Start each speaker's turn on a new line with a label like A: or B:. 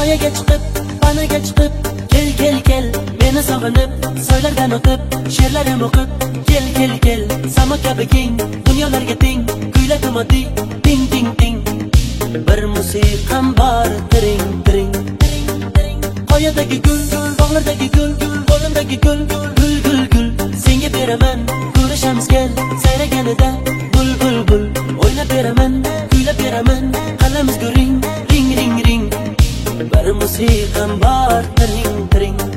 A: soyaga chiqib, panaga chiqib, kel kel kel, meni sog'inib, soylardan o'tib, she'rlarim o'qib, kel kel kel, samo kabi keng, dunyolarga teng, kuyla tomati, ting ting ting. Bir musiqam bor, tiring tiring. Qoyadagi gul, bog'lardagi gul, qo'limdagi gul, gul gul gul, senga beraman, ko'rishamiz kel, sayraganida, bul bul bul, o'ynab beraman, kuylab beraman, qalamiz guring, ring ring ring. Bir musiqam bor, tiring tiring.